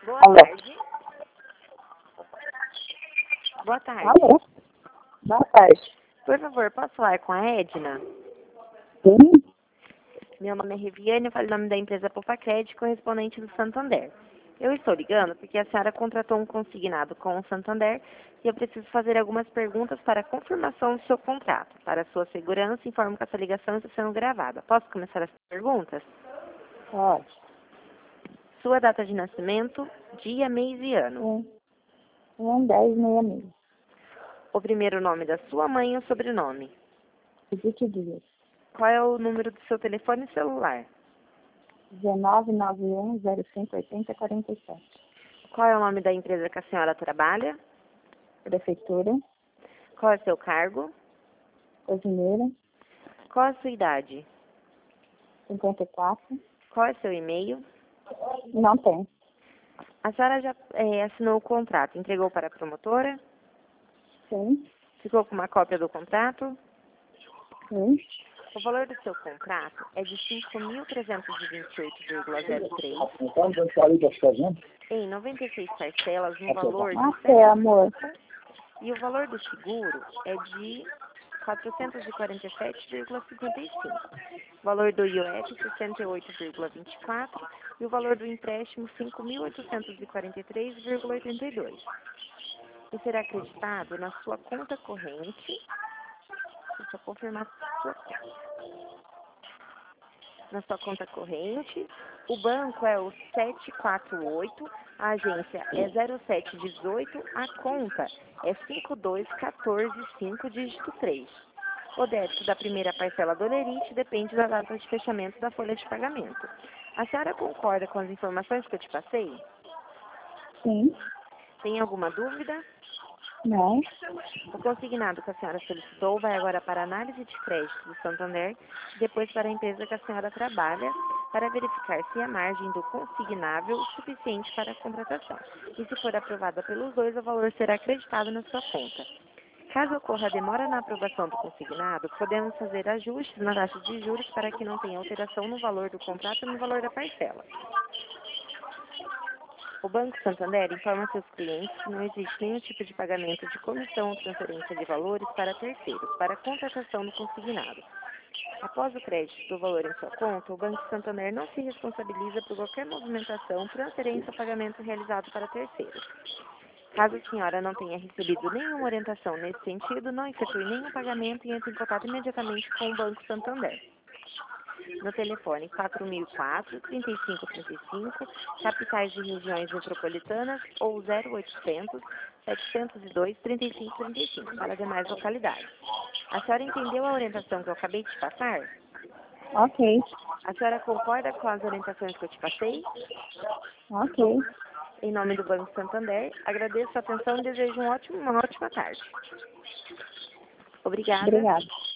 Boa Alô? tarde. Boa tarde. Alô? Boa tarde. Por favor, posso falar com a Edna? Sim? Meu nome é Riviane, eu falo em nome da empresa Popacred, correspondente do Santander. Eu estou ligando porque a senhora contratou um consignado com o Santander e eu preciso fazer algumas perguntas para a confirmação do seu contrato. Para sua segurança, informo que essa ligação está sendo gravada. Posso começar as perguntas? Pode. Sua data de nascimento, dia, mês e ano. 1066. O primeiro nome da sua mãe e o sobrenome. Edith Dias. Qual é o número do seu telefone celular? 1991-0580-47. Qual é o nome da empresa que a senhora trabalha? Prefeitura, Qual é o seu cargo? cozinheira, Qual é a sua idade? 54. Qual é o seu e-mail? Não tem. A senhora já assinou o contrato, entregou para a promotora? Sim. Ficou com uma cópia do contrato? Sim. O valor do seu contrato é de 5.328,03 Então, já falei das casas? em 96 parcelas no valor de Amor. e o valor do seguro é de 447,55. O valor do IOF 68,24 e o valor do empréstimo 5.843,82. E será acreditado na sua conta corrente. Deixa eu confirmar a sua conta. Na sua conta corrente, o banco é o 748, a agência é 0718, a conta é 52145, dígito 3. O débito da primeira parcela do Lerite depende da data de fechamento da folha de pagamento. A senhora concorda com as informações que eu te passei? Sim. Tem alguma dúvida? Não. O consignado que a senhora solicitou vai agora para a análise de crédito do Santander e depois para a empresa que a senhora trabalha para verificar se a margem do consignável é suficiente para a contratação. E se for aprovada pelos dois, o valor será acreditado na sua conta. Caso ocorra demora na aprovação do consignado, podemos fazer ajustes na taxa de juros para que não tenha alteração no valor do contrato e no valor da parcela. O Banco Santander informa seus clientes que não existe nenhum tipo de pagamento de comissão ou transferência de valores para terceiros, para a contratação do consignado. Após o crédito do valor em sua conta, o Banco Santander não se responsabiliza por qualquer movimentação, transferência ou pagamento realizado para terceiros. Caso a senhora não tenha recebido nenhuma orientação nesse sentido, não efetue nenhum pagamento e entre em contato imediatamente com o Banco Santander. No telefone 4004-3535, capitais de regiões metropolitanas ou 0800-702-3535 para demais localidades. A senhora entendeu a orientação que eu acabei de passar? Ok. A senhora concorda com as orientações que eu te passei? Ok. Em nome do Banco Santander, agradeço a atenção e desejo uma ótima tarde. Obrigada. Obrigada.